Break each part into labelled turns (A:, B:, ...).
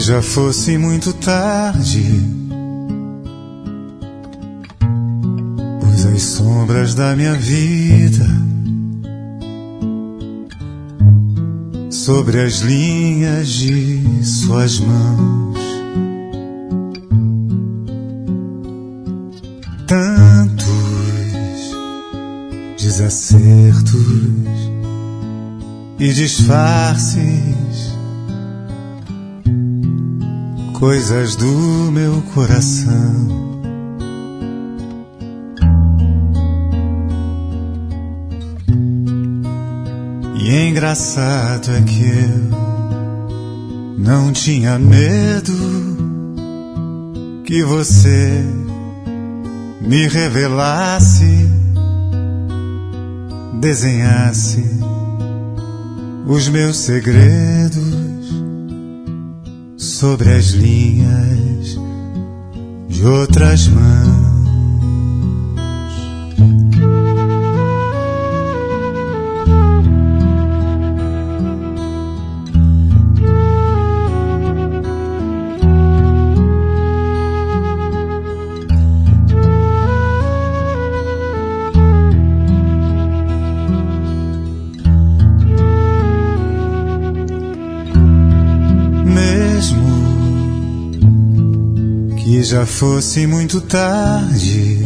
A: já fosse muito tarde, pois as sombras da minha vida sobre as linhas de suas mãos, tantos desacertos e disfarces, coisas do meu coração. E engraçado é que eu não tinha medo que você me revelasse, desenhasse os meus segredos sobre as linhas de outras mãos. Que já fosse muito tarde,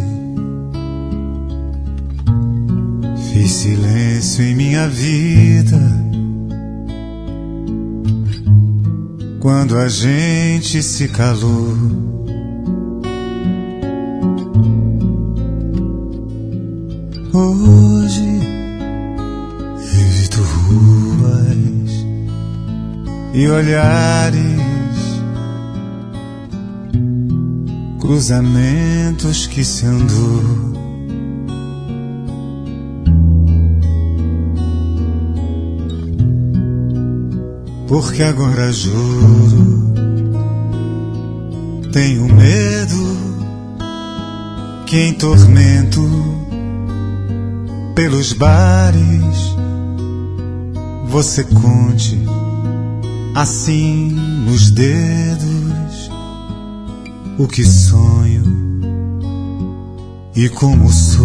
A: fiz silêncio em minha vida quando a gente se calou. Hoje evito ruas e olhares, cruzamentos que se andou. Porque agora juro, tenho medo que em tormento pelos bares você conte assim nos dedos o que sonho e como sou.